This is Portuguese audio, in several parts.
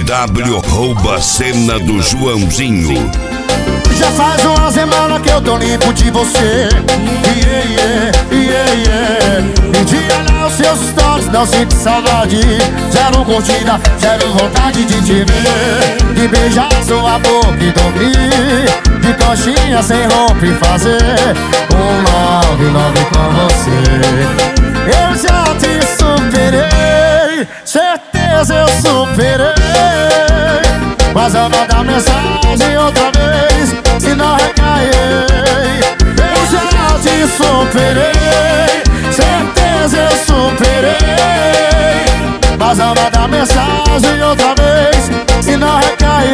MW rouba a cena do Joãozinho. Já faz uma semana que eu tô limpo de você. E de olhar os seus stories não sinto saudade. Zero curtida, zero vontade de te ver, de beijar sua boca e dormir, de coxinha sem roupa e fazer um love com você. Eu já te superei, certeza eu superei, mas eu mandar mensagem outra vez, se não recair. Eu já te superei, certeza eu superei, mas eu mandar mensagem outra vez, se não recair.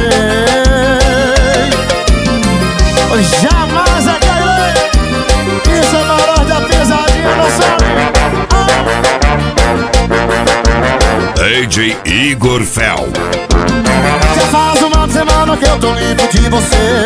Jamais recairei. Isso é maior da pesadinha, não sabe? DJ Igor Fel. Já faz uma semana que eu tô limpo de você.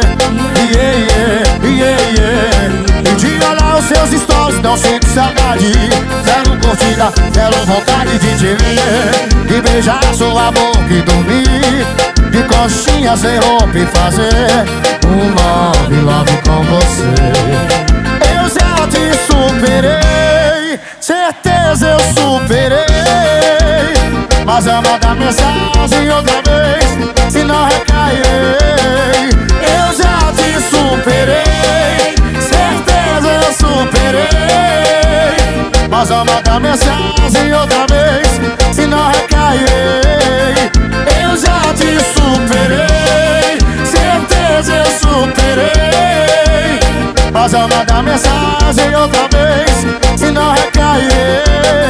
E de olhar os seus stories não sinto saudade. Zero curtida, zero vontade de te ver, de beijar sua boca e dormir, de coxinha sem roupa e fazer um love com você. Eu já te superei, certeza eu superei, mas eu mandar mensagem outra vez, se não recairei. Eu já te superei, certeza eu superei, mas eu mandar mensagem outra vez, se não recairei. Eu já te superei, certeza eu superei, mas eu mandar mensagem outra vez, se não recairei.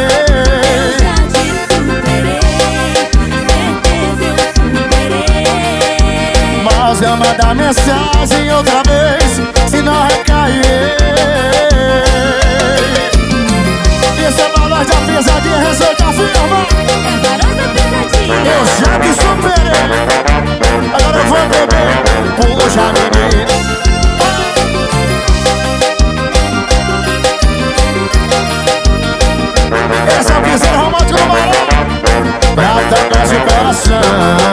Mas eu mandar mensagem outra vez, se não recair. Isso é valor da pesadinha, receita firma. É valor da pesadinha. Eu já te superei, agora eu vou beber. Puxa, menina. Esse é o piseiro romântico do Marão, pra tocar de coração.